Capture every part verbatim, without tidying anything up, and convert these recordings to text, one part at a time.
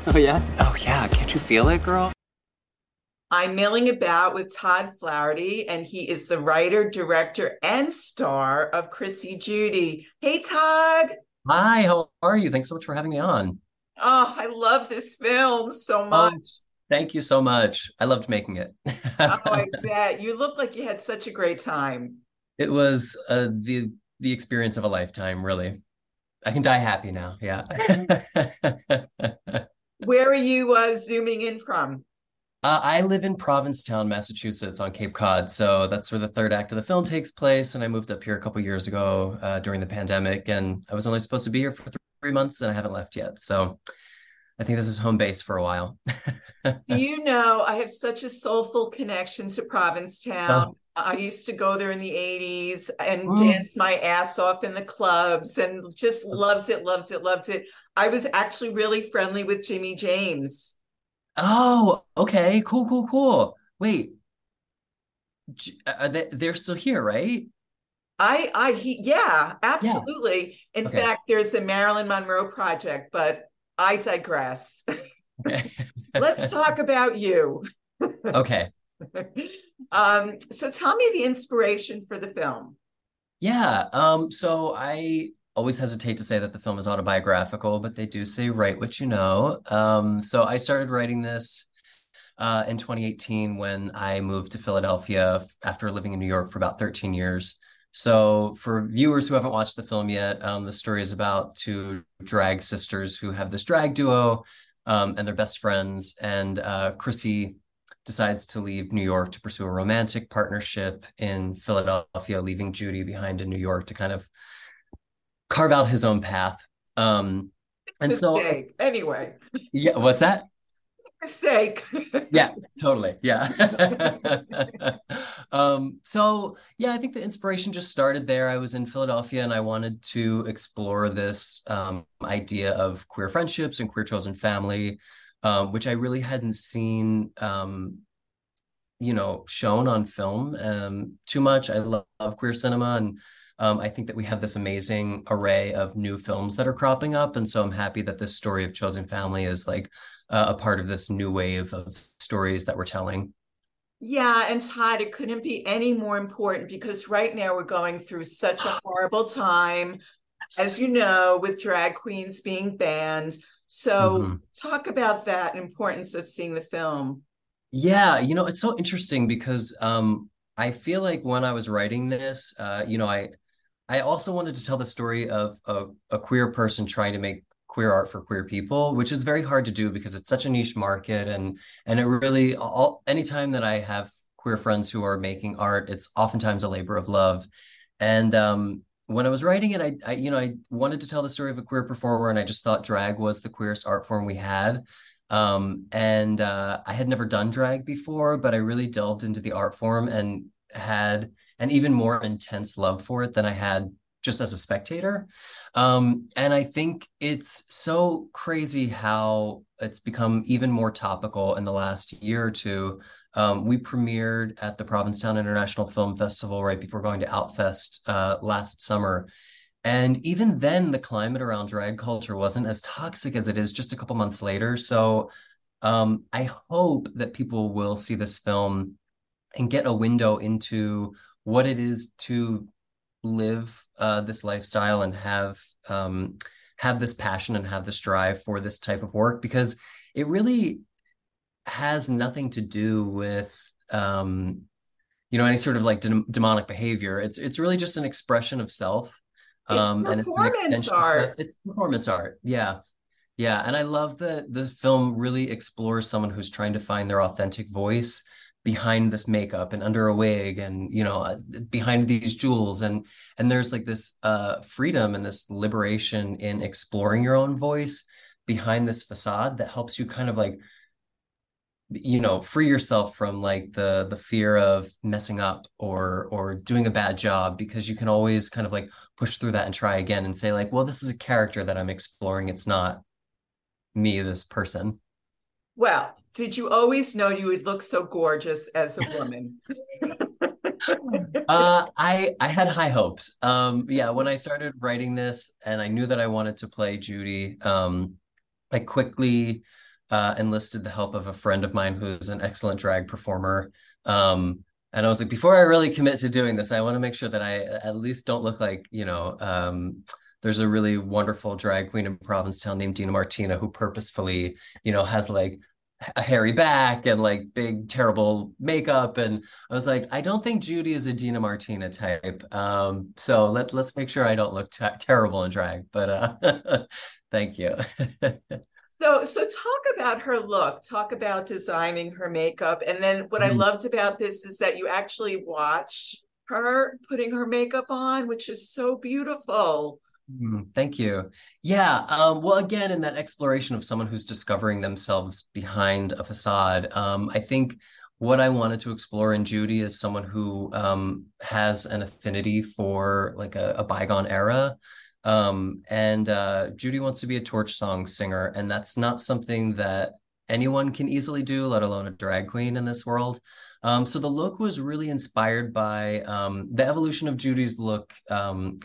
Oh yeah? Oh yeah. Can't you feel it, girl? I'm milling about with Todd Flaherty, and he is the writer, director, and star of Chrissy Judy. Hey, Todd. Hi, how are you? Thanks so much for having me on. Oh, I love this film so Oh, much. thank you so much. I loved making it. Oh, I bet. You look like you had such a great time. It was uh, the the experience of a lifetime, really. I can die happy now. Yeah. Where are you uh, zooming in from? Uh, I live in Provincetown, Massachusetts, on Cape Cod. So that's where the third act of the film takes place. And I moved up here a couple years ago uh, during the pandemic, and I was only supposed to be here for th- three months, and I haven't left yet. So I think this is home base for a while. Do you know I have such a soulful connection to Provincetown? Oh. I used to go there in the eighties and Mm. dance my ass off in the clubs and just loved it, loved it, loved it. I was actually really friendly with Jimmy James. Oh, okay. Cool, cool, cool. Wait, J- are they, they're still here, right? I, I, he, yeah, Yeah. absolutely. In Okay. fact, there's a Marilyn Monroe project, but I digress. Okay. Let's talk about you. Okay. um, so tell me the inspiration for the film. Yeah. Um, so I always hesitate to say that the film is autobiographical, but they do say write what you know. Um, so I started writing this uh, in twenty eighteen when I moved to Philadelphia f- after living in New York for about thirteen years. So, for viewers who haven't watched the film yet, um, the story is about two drag sisters who have this drag duo, um, and they're best friends. And uh, Chrissy decides to leave New York to pursue a romantic partnership in Philadelphia, leaving Judy behind in New York to kind of carve out his own path. Um, and so, Mistake. Anyway, yeah, what's that? mistake. Yeah, totally. Yeah. Um, so yeah, I think the inspiration just started there. I was in Philadelphia and I wanted to explore this um, idea of queer friendships and queer chosen family, um, which I really hadn't seen um, you know, shown on film um, too much. I love, love queer cinema, and um, I think that we have this amazing array of new films that are cropping up. And so I'm happy that this story of chosen family is like uh, a part of this new wave of stories that we're telling. Yeah, and Todd, it couldn't be any more important because right now we're going through such a horrible time, as Yes. you know, with drag queens being banned. So Mhm. talk about that importance of seeing the film. Yeah, you know, it's so interesting because um, I feel like when I was writing this, uh, you know, I I also wanted to tell the story of a, a queer person trying to make queer art for queer people, which is very hard to do because it's such a niche market, and and it really all anytime that I have queer friends who are making art, it's oftentimes a labor of love. And um, when I was writing it, I, I you know I wanted to tell the story of a queer performer, and I just thought drag was the queerest art form we had. Um, and uh, I had never done drag before, but I really delved into the art form and had an even more intense love for it than I had just as a spectator. Um, and I think it's so crazy how it's become even more topical in the last year or two. Um, we premiered at the Provincetown International Film Festival right before going to Outfest uh, last summer. And even then, the climate around drag culture wasn't as toxic as it is just a couple months later. So um, I hope that people will see this film and get a window into what it is to live uh, this lifestyle and have um, have this passion and have this drive for this type of work, because it really has nothing to do with um, you know, any sort of like de demonic behavior. It's it's really just an expression of self, It's um, and it's an performance extension of that. art. It's performance art. Yeah, yeah, and I love that the film really explores someone who's trying to find their authentic voice behind this makeup and under a wig, and you know, uh, behind these jewels, and and there's like this uh freedom and this liberation in exploring your own voice behind this facade that helps you kind of like, you know, free yourself from like the the fear of messing up or or doing a bad job, because you can always kind of like push through that and try again and say like, well, this is a character that I'm exploring. It's not me, this person. Well, did you always know you would look so gorgeous as a woman? Uh, I I had high hopes. Um, yeah, when I started writing this and I knew that I wanted to play Judy, um, I quickly uh, enlisted the help of a friend of mine who's an excellent drag performer. Um, and I was like, before I really commit to doing this, I want to make sure that I at least don't look like, you know, um, there's a really wonderful drag queen in Provincetown named Dina Martina who purposefully, you know, has like a hairy back and like big, terrible makeup. And I was like, I don't think Judy is a Dina Martina type. Um, so let, let's make sure I don't look te terrible in drag. But uh, thank you. So, so talk about her look, talk about designing her makeup. And then what I loved about this is that you actually watch her putting her makeup on, which is so beautiful. Mm, thank you. Yeah. Um, well, again, in that exploration of someone who's discovering themselves behind a facade, um, I think what I wanted to explore in Judy is someone who um, has an affinity for like a, a bygone era. Um, and uh, Judy wants to be a torch song singer, and that's not something that anyone can easily do, let alone a drag queen in this world. Um, so the look was really inspired by um, the evolution of Judy's look. Um,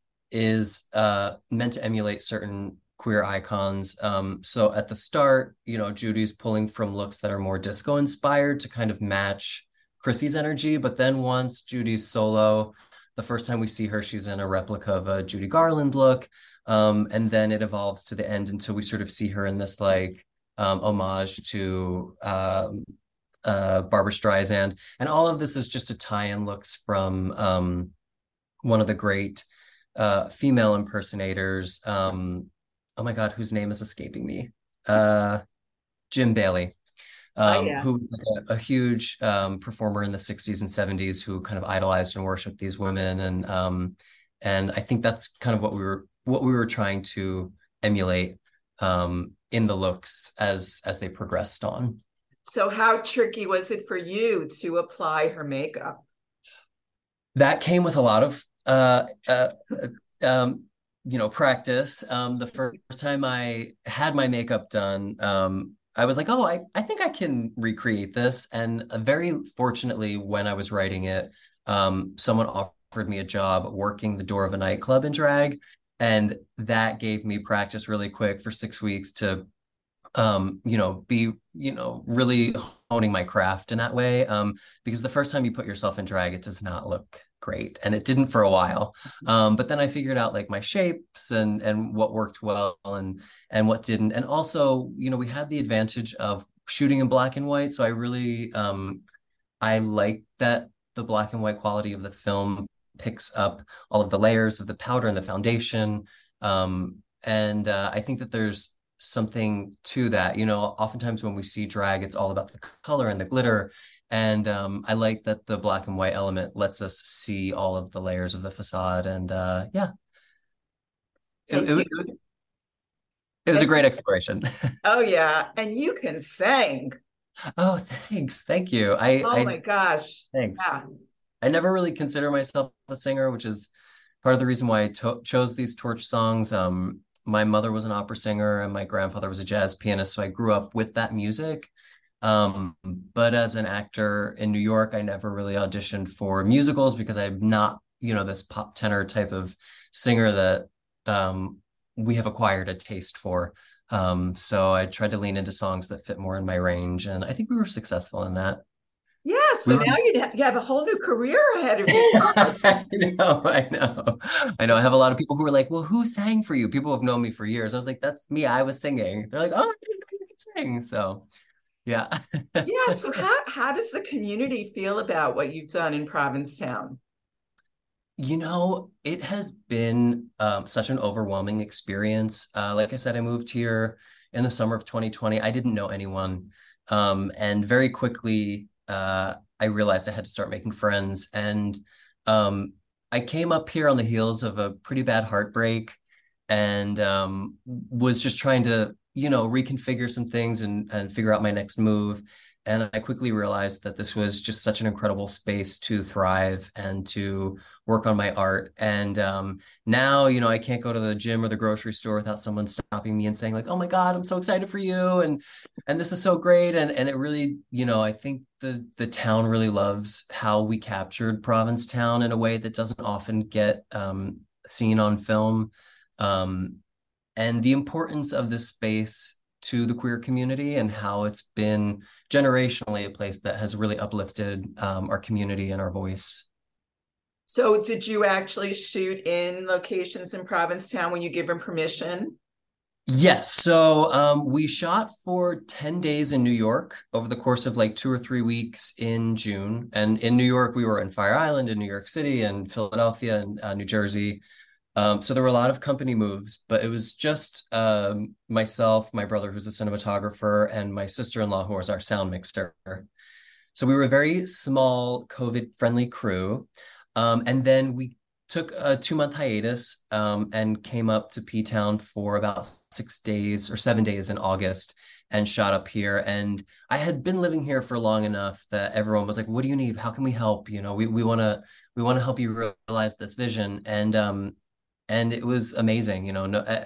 is uh, meant to emulate certain queer icons. Um, so at the start, you know, Judy's pulling from looks that are more disco inspired to kind of match Chrissy's energy. But then once Judy's solo, the first time we see her, she's in a replica of a Judy Garland look. Um, and then it evolves to the end until we sort of see her in this like um, homage to um, uh, Barbra Streisand. And all of this is just a tie-in looks from um, one of the great uh, female impersonators. Um, oh my God, whose name is escaping me? Uh, Jim Bailey, Oh, um, yeah. who was like a, a huge um, performer in the sixties and seventies who kind of idolized and worshiped these women. And um, and I think that's kind of what we were what we were trying to emulate um, in the looks as as they progressed on. So how tricky was it for you to apply her makeup? That came with a lot of uh, uh, um, you know, practice. Um, the first time I had my makeup done, um, I was like, oh, I, I think I can recreate this. And uh, very fortunately, when I was writing it, um, someone offered me a job working the door of a nightclub in drag. And that gave me practice really quick for six weeks to um, you know, be, you know, really honing my craft in that way. Um, because the first time you put yourself in drag, it does not look great. And it didn't for a while. Um, but then I figured out like my shapes and and what worked well and and what didn't. And also, you know, we had the advantage of shooting in black and white. So I really um I like that the black and white quality of the film picks up all of the layers of the powder and the foundation. Um, and uh, I think that there's something to that. You know, oftentimes when we see drag, it's all about the color and the glitter. And um, I like that the black and white element lets us see all of the layers of the facade. And uh, yeah, it, And it, you, it, it was a and, great exploration. oh yeah, and you can sing. Oh, thanks. Thank you. I, Oh I, my gosh. thanks. Yeah. I never really consider myself a singer, which is part of the reason why I to chose these torch songs. Um, my mother was an opera singer and my grandfather was a jazz pianist, so I grew up with that music. Um, but as an actor in New York, I never really auditioned for musicals because I'm not, you know, this pop tenor type of singer that um, we have acquired a taste for. Um, so I tried to lean into songs that fit more in my range, and I think we were successful in that. Yeah. We So were now you you have a whole new career ahead of you. I know, I know. I know. I have a lot of people who are like, well, who sang for you? People have known me for years. I was like, that's me. I was singing. They're like, oh, I didn't know you could sing. So yeah. Yeah. So how how does the community feel about what you've done in Provincetown? You know, it has been um, such an overwhelming experience. Uh, like I said, I moved here in the summer of twenty twenty. I didn't know anyone. Um, and very quickly, uh, I realized I had to start making friends. And um, I came up here on the heels of a pretty bad heartbreak and um, was just trying to, you know, reconfigure some things and, and figure out my next move. And I quickly realized that this was just such an incredible space to thrive and to work on my art. And um, now, you know, I can't go to the gym or the grocery store without someone stopping me and saying like, "Oh my God, I'm so excited for you," and and this is so great. And and it really, you know, I think the the town really loves how we captured Provincetown in a way that doesn't often get um, seen on film. Um, and the importance of this space to the queer community and how it's been generationally a place that has really uplifted um, our community and our voice. So did you actually shoot in locations in Provincetown when you give them permission? Yes. So um, we shot for ten days in New York over the course of like two or three weeks in June. And in New York, we were in Fire Island, in New York City, and Philadelphia, and uh, New Jersey. Um, so there were a lot of company moves, but it was just um, myself, my brother, who's a cinematographer, and my sister-in-law, who was our sound mixer. So we were a very small, COVID-friendly crew. Um, and then we took a two-month hiatus um, and came up to P-Town for about six days or seven days in August and shot up here. And I had been living here for long enough that everyone was like, "What do you need? How can we help? You know, we we want to we want to help you realize this vision." And um, and it was amazing. You know, no, uh,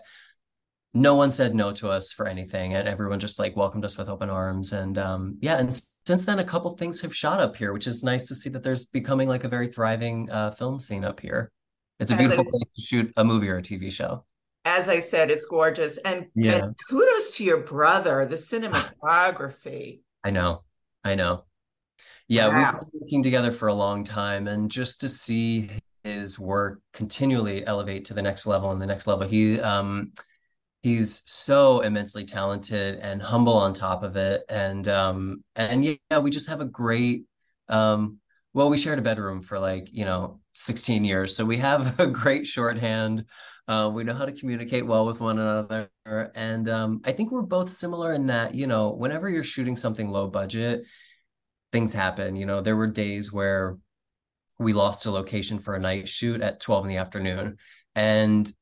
no one said no to us for anything, and everyone just like welcomed us with open arms. And um, yeah, and since then, a couple things have shot up here, which is nice to see that there's becoming like a very thriving uh, film scene up here. It's a As beautiful I, place to shoot a movie or a T V show. as I said, it's gorgeous. And and Yeah, kudos to your brother, the cinematography. I know, I know. Yeah, we've Wow. been working together for a long time, and just to see his work continually elevate to the next level and the next level, he um he's so immensely talented and humble on top of it. And um and yeah, we just have a great um well, we shared a bedroom for like, you know, sixteen years. So we have a great shorthand. Uh, we know how to communicate well with one another. And um I think we're both similar in that, you know, whenever you're shooting something low budget, things happen. You know, there were days where we lost a location for a night shoot at twelve in the afternoon. And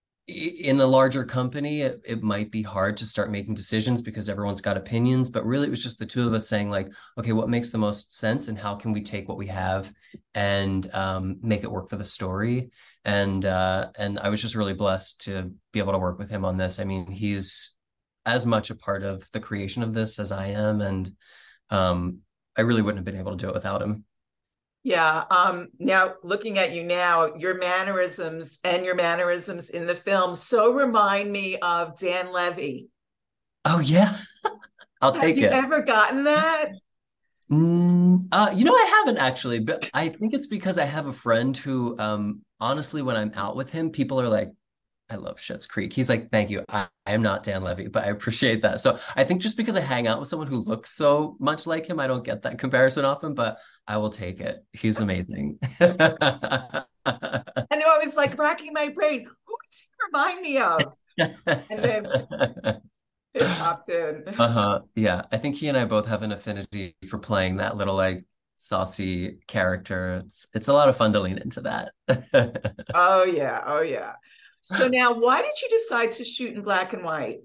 in a larger company, it, it might be hard to start making decisions because everyone's got opinions, but really it was just the two of us saying like, okay, what makes the most sense and how can we take what we have and um, make it work for the story? And uh, and I was just really blessed to be able to work with him on this. I mean, he's as much a part of the creation of this as I am, and um, I really wouldn't have been able to do it without him. Yeah. Um, now looking at you now, your mannerisms and your mannerisms in the film so remind me of Dan Levy. Oh yeah, I'll Have take you it. ever gotten that? Mm, uh, you know, I haven't actually, but I think it's because I have a friend who, um, honestly, when I'm out with him, people are like, I love Schitt's Creek. He's like, thank you. I, I am not Dan Levy, but I appreciate that. So I think just because I hang out with someone who looks so much like him, I don't get that comparison often, but I will take it. He's amazing. And I was like racking my brain, who does he remind me of? And then it popped in. Uh-huh. Yeah. I think he and I both have an affinity for playing that little like saucy character. It's it's a lot of fun to lean into that. Oh yeah, oh yeah. So now why did you decide to shoot in black and white?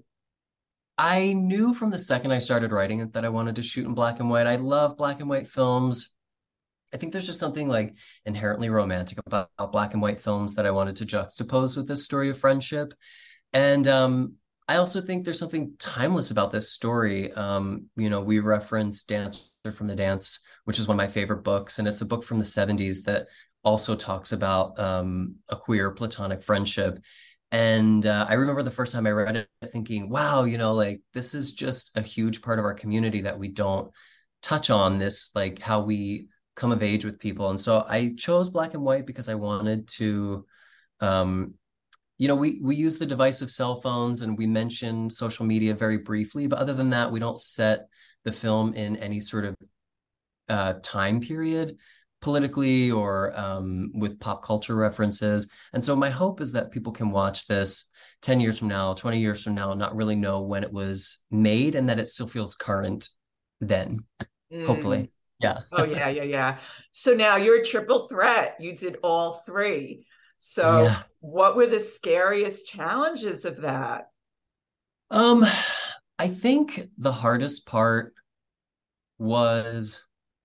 I knew from the second I started writing it that I wanted to shoot in black and white. I love black and white films. I think there's just something like inherently romantic about black and white films that I wanted to juxtapose with this story of friendship. And um, I also think there's something timeless about this story. Um, you know, we reference Dancer from the Dance, which is one of my favorite books, and it's a book from the seventies that also talks about um, a queer platonic friendship. And uh, I remember the first time I read it thinking, wow, you know, like this is just a huge part of our community that we don't touch on this, like how we come of age with people. And so I chose black and white because I wanted to um, you know, we we use the device of cell phones and we mention social media very briefly, but other than that, we don't set the film in any sort of uh, time period politically or um, with pop culture references. And so my hope is that people can watch this ten years from now, twenty years from now, and not really know when it was made and that it still feels current then, Mm. hopefully. Yeah. Oh yeah, yeah, yeah. So now you're a triple threat. You did all three. So Yeah. what were the scariest challenges of that? Um, I think the hardest part was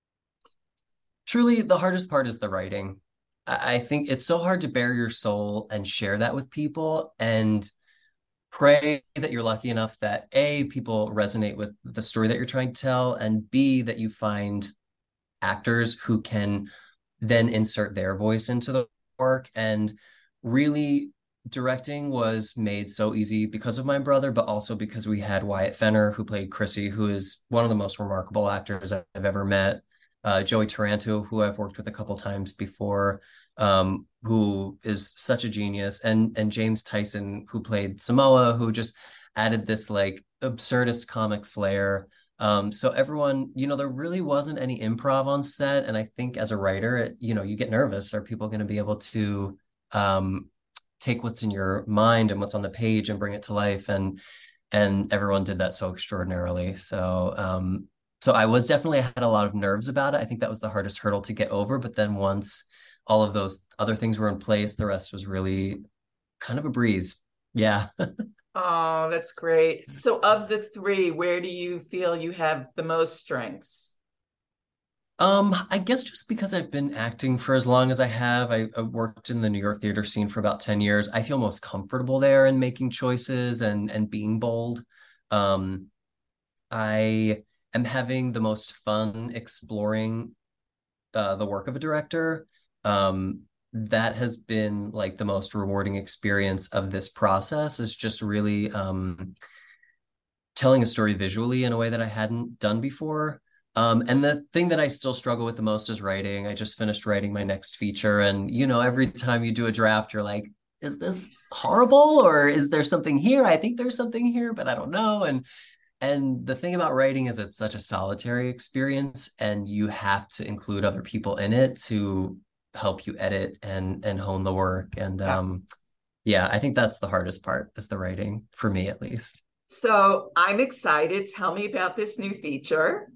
truly the hardest part is the writing. I I think it's so hard to bare your soul and share that with people and pray that you're lucky enough that A, people resonate with the story that you're trying to tell, and B, that you find actors who can then insert their voice into the work and really directing was made so easy because of my brother, but also because we had Wyatt Fenner, who played Chrissy, who is one of the most remarkable actors I've ever met. Uh, Joey Taranto, who I've worked with a couple times before, um, who is such a genius, and and James Tyson, who played Samoa, who just added this like absurdist comic flair. Um, so everyone, you know, there really wasn't any improv on set, and I think as a writer, it, you know, you get nervous. Are people going to be able to um, take what's in your mind and what's on the page and bring it to life? And and everyone did that so extraordinarily. So um, so I was definitely I had a lot of nerves about it. I think that was the hardest hurdle to get over. But then once all of those other things were in place, the rest was really kind of a breeze. Yeah. Oh, that's great. So of the three, where do you feel you have the most strengths? Um, I guess just because I've been acting for as long as I have, I, I worked in the New York theater scene for about ten years. I feel most comfortable there in making choices and and being bold. Um, I am having the most fun exploring uh, the work of a director. Um, that has been like the most rewarding experience of this process is just really um, telling a story visually in a way that I hadn't done before. Um, and the thing that I still struggle with the most is writing. I just finished writing my next feature, and you know, every time you do a draft, you're like, is this horrible or is there something here? I think there's something here, but I don't know. And and the thing about writing is it's such a solitary experience, and you have to include other people in it to help you edit and and hone the work. And Yeah. um, yeah, I think that's the hardest part is the writing for me at least. So I'm excited. Tell me about this new feature.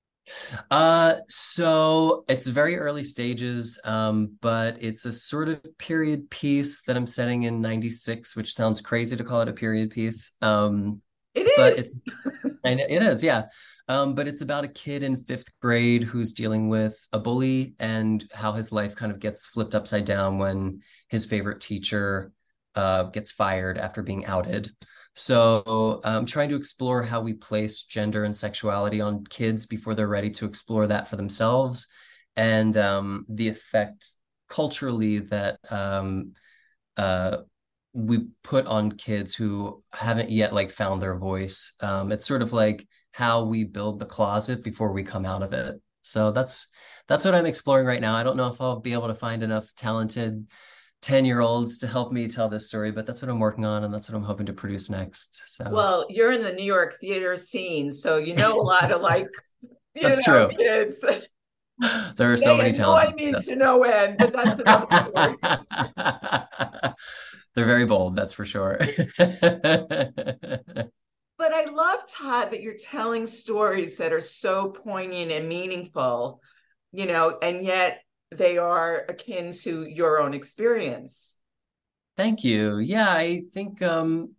Uh, so it's very early stages, um, but it's a sort of period piece that I'm setting in ninety-six, which sounds crazy to call it a period piece. Um, It but is. it, I know it is, yeah. Um, but it's about a kid in fifth grade who's dealing with a bully and how his life kind of gets flipped upside down when his favorite teacher uh, gets fired after being outed. So I'm trying to explore how we place gender and sexuality on kids before they're ready to explore that for themselves, and um, the effect culturally that um, uh, we put on kids who haven't yet like found their voice. Um, it's sort of like how we build the closet before we come out of it. So that's that's what I'm exploring right now. I don't know if I'll be able to find enough talented ten year olds to help me tell this story, but that's what I'm working on and that's what I'm hoping to produce next. So Well, you're in the New York theater scene, so you know a lot of like, you that's know, true. kids. There are so They many annoy talented me to no end, but that's another story. They're very bold, that's for sure. But I love, Todd, that you're telling stories that are so poignant and meaningful, you know, and yet they are akin to your own experience. Thank you. Yeah, I think um,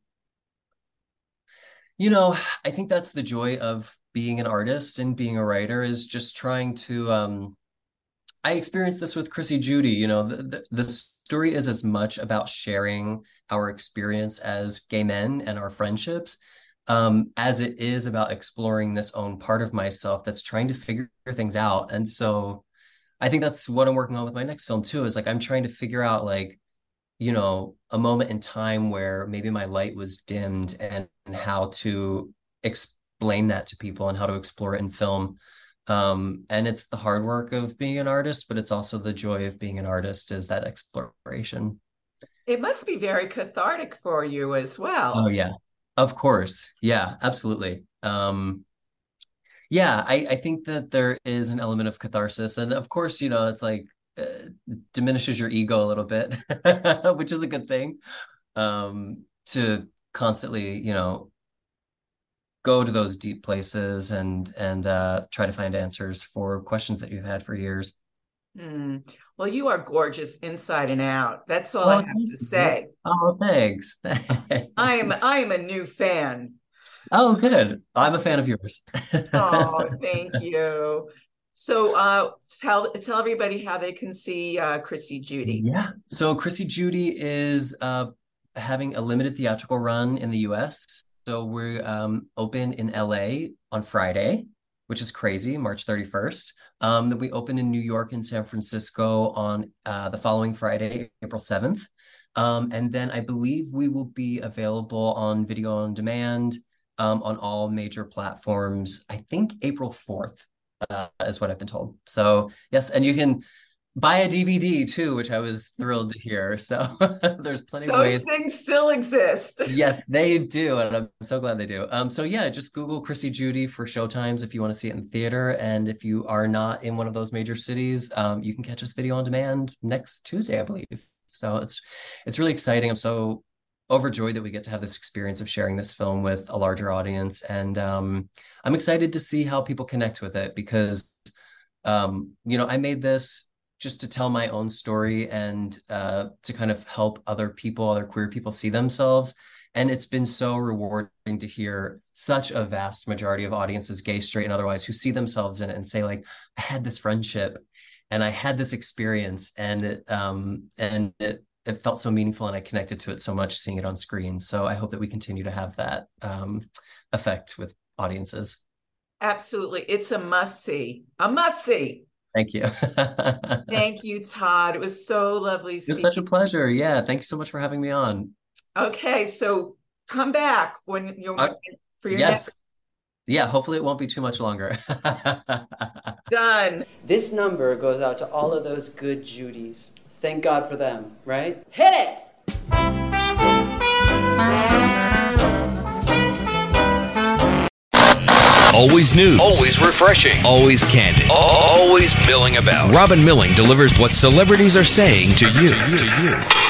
you know, I think that's the joy of being an artist and being a writer is just trying to um I experienced this with Chrissy Judy. You know, the, the, the story is as much about sharing our experience as gay men and our friendships, um, as it is about exploring this own part of myself that's trying to figure things out. And so I think that's what I'm working on with my next film too, is like I'm trying to figure out like, you know, a moment in time where maybe my light was dimmed and, and how to explain that to people and how to explore it in film. Um, and it's the hard work of being an artist, but it's also the joy of being an artist is that exploration. It must be very cathartic for you as Oh well. yeah, of course. Yeah, absolutely. Um, yeah, I, I think that there is an element of catharsis. And of course, you know, it's like uh, diminishes your ego a little bit, which is a good thing. Um, to constantly, you know, go to those deep places and and uh, try to find answers for questions that you've had for years. Hmm. Well, you are gorgeous inside and out. That's all I Oh, have thank to you. say. Oh, thanks. I am Thanks. I am a new fan. Oh, good. I'm a fan of yours. Oh, thank you. So uh tell tell everybody how they can see uh Chrissy Judy. Yeah. So Chrissy Judy is uh, having a limited theatrical run in the U S. So we're um, open in L A on Friday, which is crazy, March thirty-first. Um, then we open in New York and San Francisco on uh, the following Friday, April seventh. Um, and then I believe we will be available on video on demand um, on all major platforms. I think April fourth uh, is what I've been told. So yes, and you can buy a D V D too, which I was thrilled to hear. So there's plenty Those of ways. things still exist. Yes, they do, and I'm so glad they do. Um, so yeah, just Google Chrissy Judy for showtimes if you want to see it in theater, and if you are not in one of those major cities, um, you can catch us video on demand next Tuesday, I believe. So it's it's really exciting. I'm so overjoyed that we get to have this experience of sharing this film with a larger audience, and um, I'm excited to see how people connect with it because, um, you know, I made this just to tell my own story and uh, to kind of help other people, other queer people see themselves. And it's been so rewarding to hear such a vast majority of audiences, gay, straight, and otherwise, who see themselves in it and say, like, I had this friendship and I had this experience, and it, um, and it, it felt so meaningful, and I connected to it so much seeing it on screen. So I hope that we continue to have that um, effect with audiences. Absolutely. It's a must-see. A must-see. Thank you. Thank you, Todd. It was so lovely. It was such a pleasure. Yeah. Thank you so much for having me on. Okay. So come back when you're uh, for your yes. next. Yeah. Hopefully it won't be too much longer. Done. This number goes out to all of those good Judys. Thank God for them, right? Hit it! Always news. Always refreshing. Always candid. Always milling about. Robin Milling delivers what celebrities are saying to you. To you.